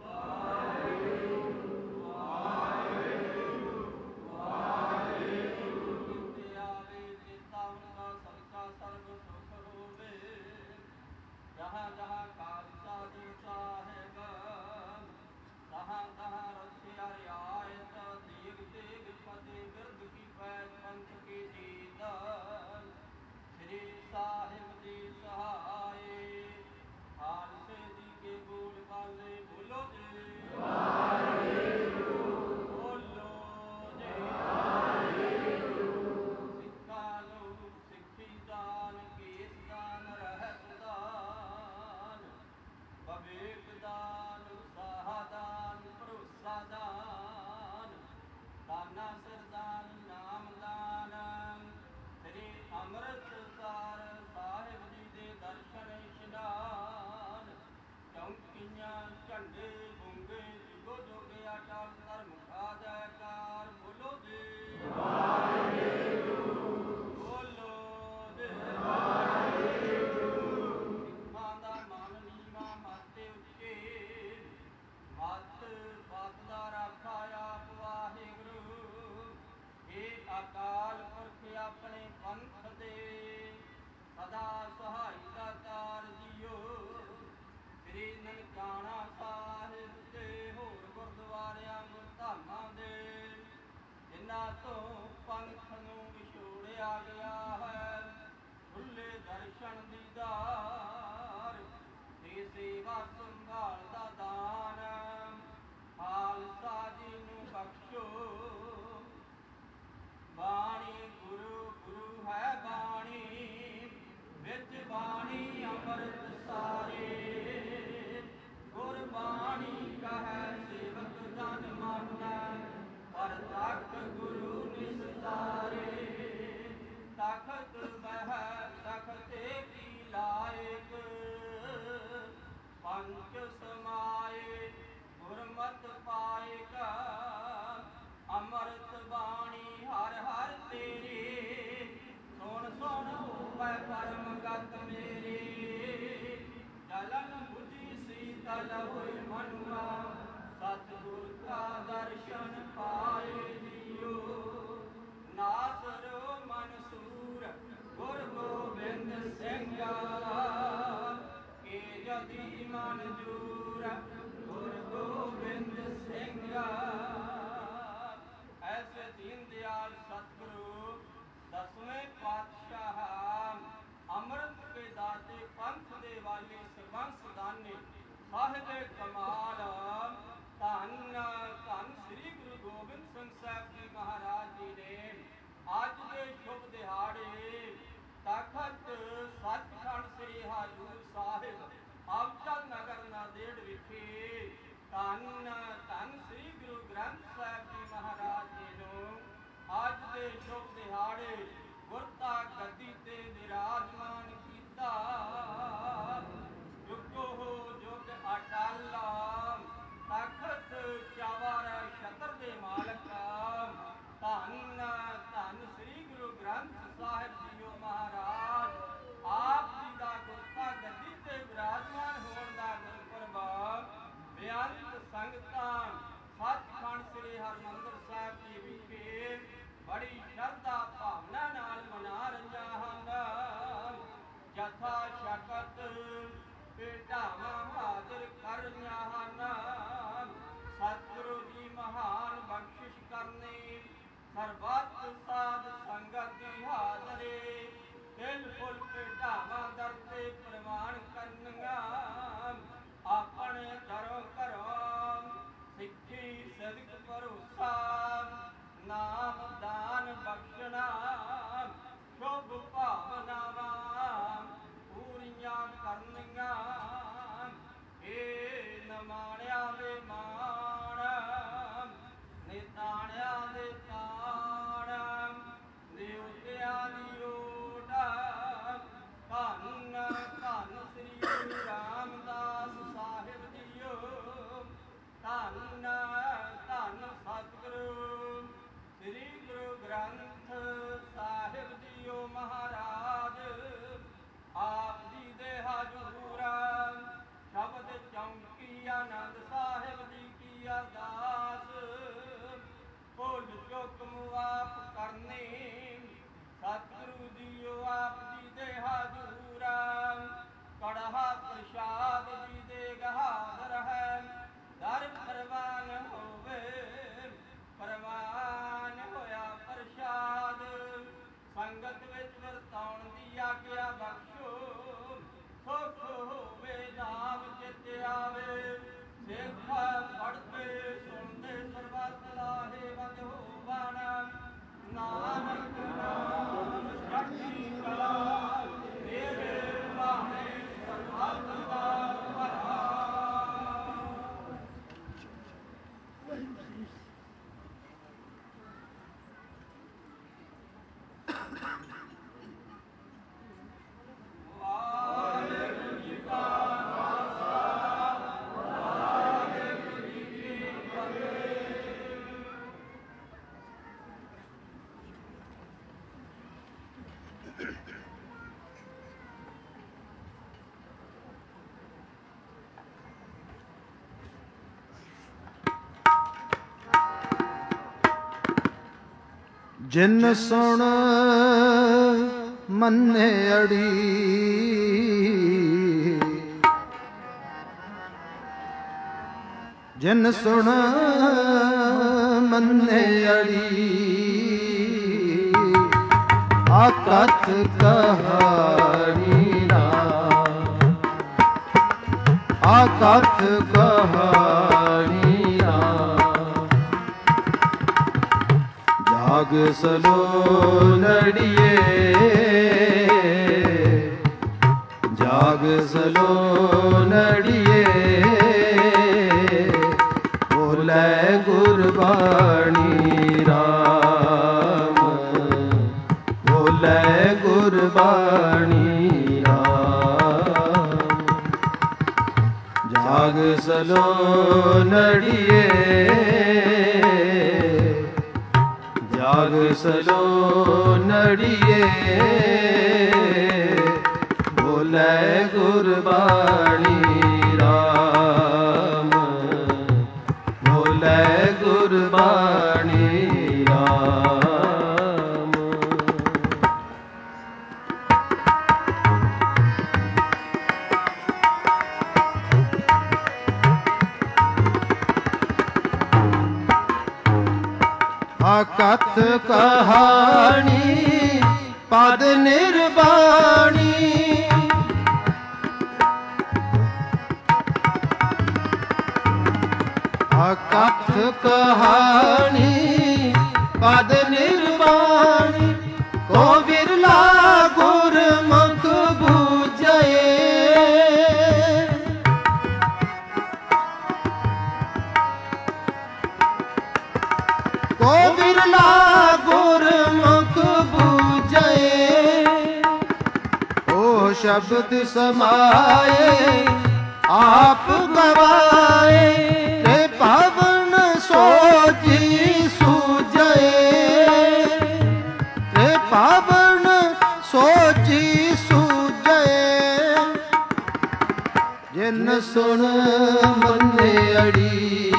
ਵਾਹਿਗੁਰੂ ਵਾਹਿਗੁਰੂ ਵਾਹਿਗੁਰੂ ਜਿੱਥੇ ਆਵੇ ਚੇਤਾ ਉਨਕਾ ਸਦਕਾ ਸਰਬ ਸੁਖ ਹੋਵੇ ਜਹਾਂ ਜਹਾਂ ਖਾਲਸਾ ਜੀ ਸਾਹਿਬ ਤਹਾਂ ਤਹਾਂ ਰਸਿਆ ਰਿਆਇਤ ਦੇਗ ਦੇਗ ਫਤਿਹ ਬਿਰਦ ਕੀ ਪੈਜ ਪੰਥ ਕੀ ਜੀਤ ਸ੍ਰੀ ਸਾਹਿਬ ਜੀ ਸਹਾਏ ਖਾਲਸੇ ਜੀ ਕੇ ਬੋਲ ਬਾਲੇ ਬੋਲੋ ਜੀ ਵਾਹਿਗੁਰੂ ਬੋਲੋ ਜੀ ਵਾਹਿਗੁਰੂ ਸਿੱਖਾਂ ਨੂੰ ਸਿੱਖੀ ਦਾਨ ਕੇਸ ਦਾਨ ਰਹਿਤ ਦਾਨ ਵਿਵੇਕ ਦਾਨ ਉਤਸਾਹ ਦਾਨ ਭਰੋਸਾ ਦਾਨ ਦਾਨਾ ਸਰਦਾਨ ਨਾਮ ਦਾਨ ਸ੍ਰੀ ਅੰਮ੍ਰਿਤਸਰ ਸਾਹਿਬ ਜੀ ਦੇ ਦਰਸ਼ਨ ਇਸ਼ਨਾਨ ਚੌਂਕੀਆਂ ਝੰਡੇ ਗੁੰਗੇ ਜੁਗੋ ਜੋਗੇ ਅਟਲ ਧਰਮ ਕਾ ਜੈਕਾਰ ਬੋਲੋ ਜੀ ਵਾਹਿਗੁਰੂ ਬੋਲੋ ਜੀ ਵਾਹਿਗੁਰੂ ਸਿੱਖਾਂ ਦਾ ਮਨ ਨੀਵਾਂ ਮੱਤੇ ਉੱਚੇ ਮੱਤ ਪਤ ਦਾ ਰਾਖਾ ਆਪ ਵਾਹਿਗੁਰੂ ਇਹ ਅਕਾਲ ਪੁਰਖ ਆਪਣੇ ਪੰਥ ਦੇ ਸਦਾ ਸਹਾਇਤਾ ਕਾਰ ਜੀਓ ਸ੍ਰੀ ਨਨਕਾਣਾ ਸਾਹਿਬ ਤੇ ਹੋਰ ਗੁਰਦੁਆਰਿਆਂ ਗੁਰਧਾਮਾਂ ਦੇ ਜਿਨ੍ਹਾਂ ਤੋਂ ਪੰਥ ਨੂੰ ਵਿਛੋੜਿਆ ਗਿਆ ਹੈ ਖੁੱਲੇ ਦਰਸ਼ਨ ਦੀਦਾਰ ਤੇ ਸੇਵਾ ਸੰਭਾਲ ਦਾ ਦਾਨ ਖਾਲਸਾ ਜੀ ਨੂੰ ਬਖਸ਼ੋ ਬਾਣੀ ਗੁਰੂ ਗੁਰੂ ਹੈ ਬਾਣੀ ਵਿੱਚ ਬਾਣੀ ਅੰਮ੍ਰਿਤ ਸਾਰੇ ਗੁਰਬਾਣੀ ਕਹੈ ਸੇਵਕ ਜਨ ਮਨ ਪਰ ਤਖਤ ਗੁਰੂ ਨਿਸਤਾਰੇ ਤਖਤ ਬਹਿ ਤਖਤੇ ਕੀ ਲਾਇਕ ਪੰਚ ਸਮਾਏ ਗੁਰਮਤਿ ਪਾਏਗਾ ਅੰਮ੍ਰਿਤ ਬਾਣੀ ਹਰ ਹਰ ਤੇਰੀ ਸੁਣ ਸੁਣ ਹੋਵੇ ਪਰਮ ਗਤ ਮੇਰੀ ਜਲਨ ਬੁਝੀ ਸੀਤਲ ਹੋਇ ਮਨੁਆ ਸਤਿਗੁਰ ਕਾ ਦਰਸ਼ਨ ਪਾਏ ਜੀਓ ਨਾਸਰੋ ਮਨਸੂਰ ਗੁਰ ਗੋਬਿੰਦ ਸਿੰਘ ਕੇ ਜਦੀ ਮਨਜੂਰ ਗੁਰ ਗੋਬਿੰਦ ਸਿੰਘ ਐਸੇ ਦੀਨ ਦਿਆਲ ਸਤਿਗੁਰੂ ਦਸਵੇਂ ਪਾਤਸ਼ਾਹ ਅੰਮ੍ਰਿਤ ਕੇ ਦਾਤੇ ਪੰਥ ਦੇ ਵਾਲੇ ਸਰਬੰਸ ਦਾਨੇ ਸਾਹਿਬ ਕਮਾਲ ਧੰਨ ਧੰਨ ਸ੍ਰੀ ਗੁਰੂ ਗੋਬਿੰਦ ਸਿੰਘ ਸਾਹਿਬ ਜੀ ਮਹਾਰਾਜ ਜੀ ਨੇ ਅੱਜ ਦੇ ਸ਼ੁਭ ਦਿਹਾੜੇ ਤਖਤ ਸੱਚਖੰਡ ਸ੍ਰੀ ਹਜ਼ੂਰ ਸਾਹਿਬ ਅਬਚਲ ਨਗਰ ਨਾਂਦੇੜ ਵਿਖੇ ਧੰਨ ਧੰਨ ਸ੍ਰੀ ਗੁਰੂ ਗ੍ਰੰਥ ਸਾਹਿਬ ਜੀ ਮਹਾਰਾਜ ਜੀ ਨੂੰ ਅੱਜ ਦੇ ਸ਼ੁਭ ਦਿਹਾੜੇ ਗੁਰਤਾ ਗੱਦੀ ਤੇ ਵਿਰਾਜਮਾਨ ਕੀਤਾ ਜੁਗੋ ਜੁਗ ਅਟਲ ਤਖਤ ਚਾਵਰ ਛਤਰ ਦੇ ਮਾਲਕ ਧੰਨ ਧੰਨ ਸ੍ਰੀ ਗੁਰੂ ਗ੍ਰੰਥ ਸਾਹਿਬ ਜੀਓ ਮਹਾਰਾਜ ਆਪ ਜੀ ਦਾ ਗੁਰਤਾ ਗੱਦੀ ਤੇ ਵਿਰਾਜਮਾਨ ਹੋਣ ਦਾ ਗੁਰਪੁਰਬ ਬੇਅੰਤ ਸੰਗਤਾਂ ਸੱਚਖੰਡ ਸ੍ਰੀ ਹਰਿਮੰਦਰ ਸਾਹਿਬ ਜੀ ਵਿਖੇ ਬੜੀ ਸ਼ਰਧਾ ਭਾਵਨਾ ਆਹਾ ਪ੍ਰਸ਼ਾਦ ਜੀ ਦੇ ਗਹਾਦਰ ਹੈ, ਦਰ ਪਰਵਾਨ ਹੋਵੇ, ਪਰਵਾਨ ਹੋਇਆ ਪ੍ਰਸ਼ਾਦ। ਸੰਗਤ ਵਿੱਚ ਵਰਤਾਉਣ ਦੀ ਆਗਿਆ ਬਖਸ਼ੋ, ਸੁਖ ਹੋਵੇ ਨਾਮ ਚਿਤ ਆਵੇ। ਸਿੱਖਾ ਪੜ੍ਹਦੇ ਸੁਣਦੇ ਸਰਬੱਤ ਲਾਹੇਵੰਦ ਹੋਵਣ, ਨਾਨਕ ਨਾਮ ਚੜ੍ਹਦੀ ਕਲਾ ਤੇਰੇ ਵਾਹੇ ਸਰਬੱਤ ਦਾ ਭਲਾ। ਵਾਹਿਗੁਰੂ ਜੀ ਕਾ ਖਾਲਸਾ, ਵਾਹਿਗੁਰੂ ਜੀ ਕੀ ਫਤਿਹ। ਜਿਨ ਸੁਣ ਮੰਨੇ ਅੜੀ, ਜਿਨ ਸੁਣ ਮੰਨੇ ਅੜੀ, ਆਕਤ ਕਹਾਣੀ ਨਾ, ਆਕਤ ਕਹਾਣੀ ਨਾ। ਜਾਗ ਸਲੋ ਨੜੀਏ, ਜਾਗ ਸਲੋ ਨੜੀਏ, ਬੋਲੇ ਗੁਰਬਾਣੀ ਰਾਮ, ਬੋਲੇ ਗੁਰਬਾਣੀ ਰਾਮ। ਜਾਗ ਸਲੋ ਨੜੀਏ, ਜਾਗ ਸਲੋ ਨੜੀਏ, ਬੋਲੇ ਗੁਰਬਾਣੀ ਰਾਮ, ਬੋਲੇ ਗੁਰਬਾਣੀ ਰਾਮ। ਆਕਤ ਕਹਾਣੀ ਪਦ ਨਿਰਵਾਣੀ, ਆਕਤ ਕਹਾਣੀ ਪਦ ਨਿਰਵਾਣੀ। ਕੋ ਵਿਰਲਾ ਗੁਰਮੁਖ ਬੂਝੇ, ਕੋ ਵਿਰਲਾ ਗੁਰਮੁਖ ਬੂਝੇ। ਓ ਸ਼ਬਦ ਸਮਾਏ ਆਪ ਗਵਾਏ, ਤੇ ਪਾਵਨ ਸੋਜੀ ਸੂਝੇ, ਤੇ ਪਾਵਨ ਸੋਜੀ ਸੂਝੇ। ਜਿਨ ਸੁਣ ਮੰਨੇ ਅੜੀ,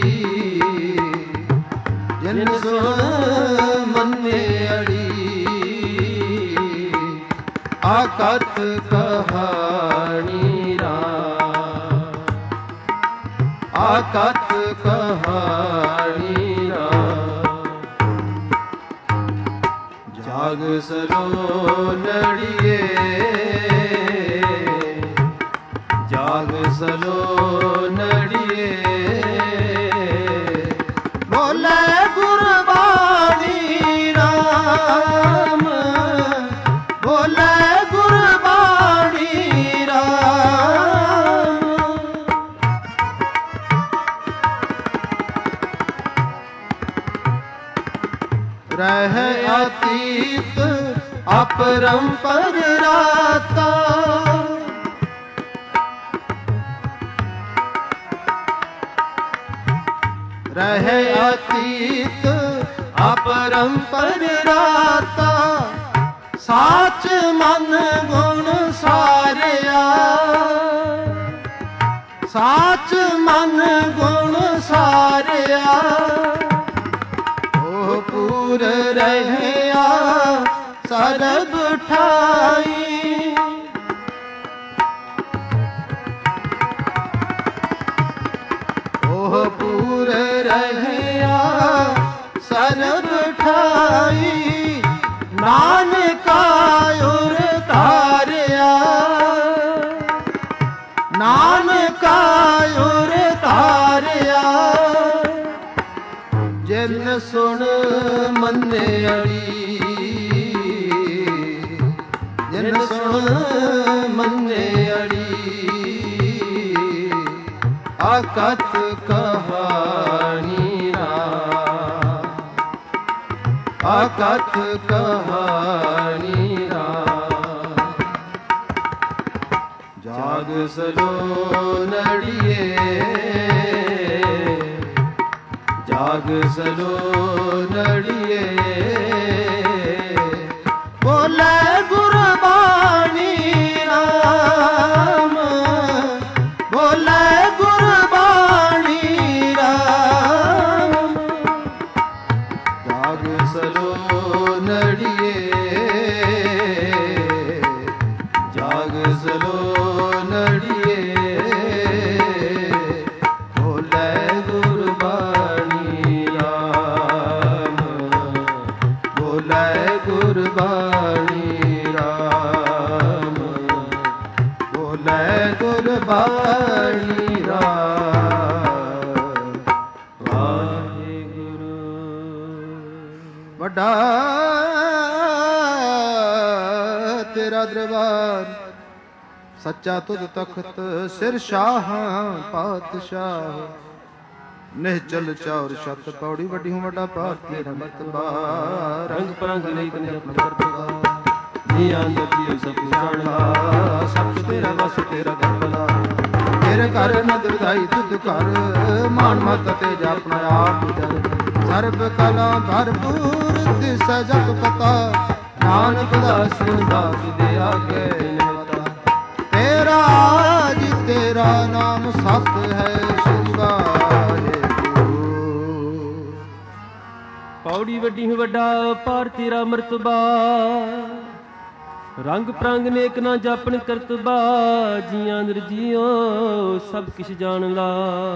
ਜਿਨ ਸੁਣ ਮੰਨੇ ਅੜੀ, ਆਕਤ ਕਹਾਣੀ ਰਾਮ, ਆਕਤ ਕਹਾਣੀ ਰਾਮ। ਜਾਗ ਸਲੋ ਨੜੀਏ, ਜਾਗ ਸਲੋ ਨੜੀਏ, ਬੋਲੇ ਗੁਰਬਾਣੀ ਰਾਮ, ਬੋਲੇ ਗੁਰਬਾਣੀ ਰਾਮ। ਰਹਿ ਅਤੀਤ ਅਪਰੰਪਰ ਰਾਤਾ, ਰਹਿ ਅਤੀਤ ਅਪਰੰਪਰ ਰਾਤਾ। ਸਾਚ ਮਨ ਗੁਣ ਸਾਰਿਆ, ਸਾਚ ਮਨ ਗੁਣ ਸਾਰਿਆ। ਉਹ ਪੂਰ ਰਹਿਆ ਸਰਬ ਠਾਈ, ਨਾਨਕਾ ਉਰ ਧਾਰਿਆ ਜਿਨ ਸੁਣ ਮੰਨੇ ਅੜੀ ਜਿਨ ਸੁਣ ਮੰਨੇ ਅੜੀ ਆਕਤ ਕਹਾਣੀ ਰਾ ਆਕਤ ਕਹਾਣੀ ਰਾ ਜਾਗ ਸਲੋ ਨੜੀਏ ਜਾਗ ਸਲੋ ਨੜੀਏ ਬੋਲੇ ਗੁਰਬਾਣੀ ਰਾਮ ਬੋਲੇ ਗੁਰਬਾਣੀ ਰਾਮ ਜਾਗ ਸਲੋ ਨੜੀਏ ਜਾਗ ਸਲੋ ਨੜੀਏ ਬੋਲੇ ਗੁਰਬਾਣੀ ਰਾਮ ਬੋਲੇ ਗੁਰਬਾਣੀ ਰਾਮ ਬੋਲੇ ਗੁਰਬਾਣੀ ਰਾਮ ਵਾਹਿਗੁਰੂ ਵੱਡਾ ਤੇਰਾ ਦਰਬਾਰ ਸੱਚਾ ਤੁਧ ਤਖਤ ਸਿਰ ਸ਼ਾਹ ਪਾਤਸ਼ਾਹ ਨਿਹਚਲ ਚੌਰ ਛਤ ਪੌੜੀ ਵੱਡੀ ਹੂੰ ਵੱਡਾ ਪਾਰ ਤੇਰਾ ਮਰਤਬਾ ਰੰਗ ਪਰੰਗ ਲਈ ਤਨ ਜਪ ਕਰਤਵਾ ਜੀ ਆਂਦ ਜੀ ਸਭ ਜਾਣਦਾ ਸਭ ਤੇਰਾ ਵਸ ਤੇਰਾ ਕਰਤਲਾ ਤੇਰੇ ਘਰ ਨਦ ਵਿਦਾਈ ਤੁਧ ਘਰ ਮਾਨ ਮਤ ਤੇ ਜਾਪਣਾ ਆਪ ਜਰ ਸਰਬ ਕਲਾ ਭਰਪੂਰ ਤਿਸ ਜਪ ਪਤਾ ਨਾਨਕ ਦਾਸ ਦਾਸ ਦੇ ਆਗੇ ਤੇਰਾ ਜੀ ਤੇਰਾ ਨਾਮ ਸਤ ਹੈ ਸ੍ਰੀ ਵਾਹਿਗੁਰੂ ਪੌੜੀ ਵੱਡੀ ਵੱਡਾ ਪਾਰ ਤੇਰਾ ਮਰਤਬਾ ਰੰਗ ਪ੍ਰੰਗ ਨੇਕ ਨਾ ਜਾਪਣ ਕਰਤਬਾ ਜੀਆਂ ਨਿਰਜੀਓ ਸਭ ਕਿਛ ਜਾਣ ਲਾ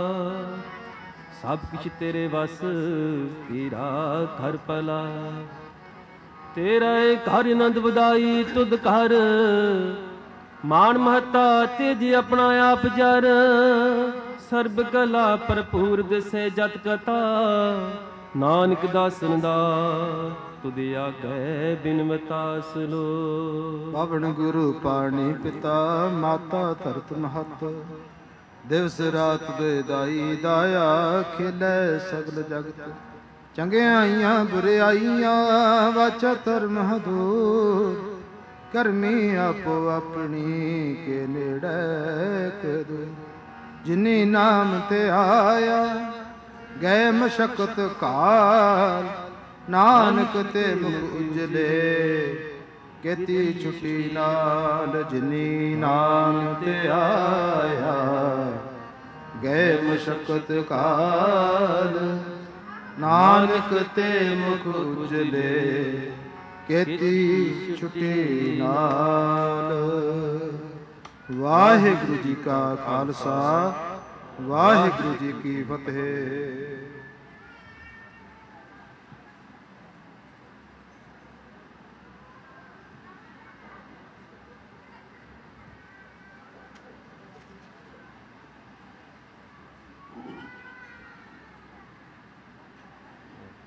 ਸਭ ਕਿਛ ਤੇਰੇ ਵਸ ਤੇਰਾ ਘਰ ਪਲਾ ਤੇਰਾ ਘਰ ਆਨੰਦ ਵਧਾਈ ਤੁਧ ਘਰ ਮਾਨ ਮਹਤਾ ਤੇਜ ਆਪਣਾ ਆਪ ਜਰ ਸਰਬ ਕਲਾ ਭਰਪੂਰ ਦਿਸੈ ਜਤ ਕਥਾ ਨਾਨਕ ਦਾਸਨ ਦਾ ਤੁਧ ਆਗੈ ਬਿਨਵਤਾ ਸਲੋ ਪਵਨ ਗੁਰੂ ਪਾਣੀ ਪਿਤਾ ਮਾਤਾ ਧਰਤ ਮਹਤ ਦਿਵਸ ਰਾਤ ਦੇ ਦਾਈ ਦਾਇਆ ਖਿਲੇ ਸਗਲ ਜਗਤ ਚੰਗਿਆਈਆਂ ਬੁਰਿਆਈਆਂ ਵਾਚਾ ਧਰਮ ਹਦੂਰ ਕਰਮੀ ਆਪੋ ਆਪਣੀ ਕੇ ਨੇੜੇ ਕਦੂ ਜਿਨੀ ਨਾਮ ਤੇ ਆਇਆ ਗਏ ਮਸ਼ਕਤ ਕਾਲ ਨਾਨਕ ਤੇ ਮੁਖ ਉਜਲੇ ਕੇਤੀ ਛੁਟੀ ਨਾਲ ਜਿਨੀ ਨਾਮ ਤੇ ਆਇਆ ਗਏ ਮਸ਼ਕਤ ਕਾਲ ਨਾਨਕ ਤੇ ਮੁਖ ਉਜਲੇ ਕੇਤੀ ਛੁਟੀ ਨਾਲ। ਵਾਹਿਗੁਰੂ ਜੀ ਕਾ ਖਾਲਸਾ ਵਾਹਿਗੁਰੂ ਜੀ ਕੀ ਫਤਿਹ।